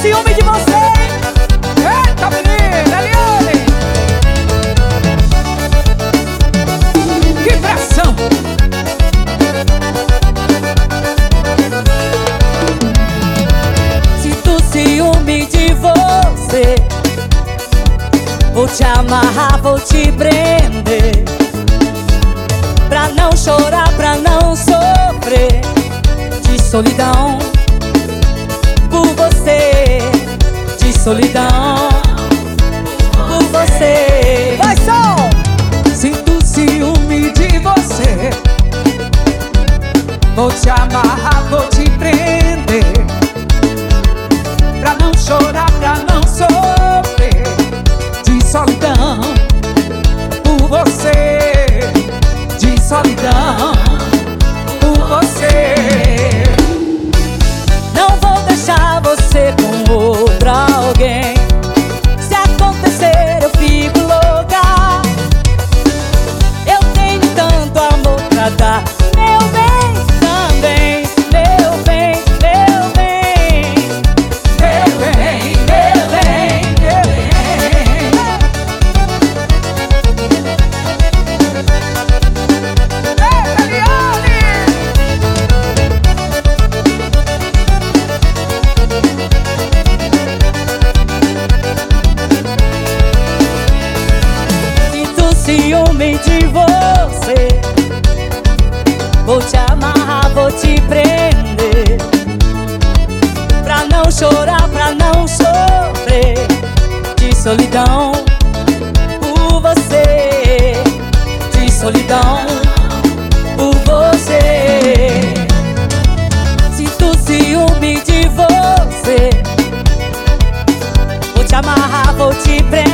ciúme de você, hein? Eita, menina, Eliane! Que pressão! Sinto ciúme de você. Vou te amarrar, vou te prender, pra não chorar, pra não sofrer de solidão. Por você, de solidão. Por você. Vai, som! Sinto ciúme de você. Vou te amarrar, vou te prender, pra não chorar, pra não sofrer de solidão. Por você, de solidão. Por você. Não vou deixar você com outro alguém. Se acontecer eu fico louca. Eu tenho tanto amor pra dar. Meu bem também, meu bem, meu bem. Meu bem, meu bem, meu bem. Ei, Eliane! Sinto ciúme de você. Vou te amarrar, vou te prender, pra não chorar, pra não sofrer de solidão. Por você, de solidão. Por você. Sinto ciúme de você. Vou te amarrar, vou te prender,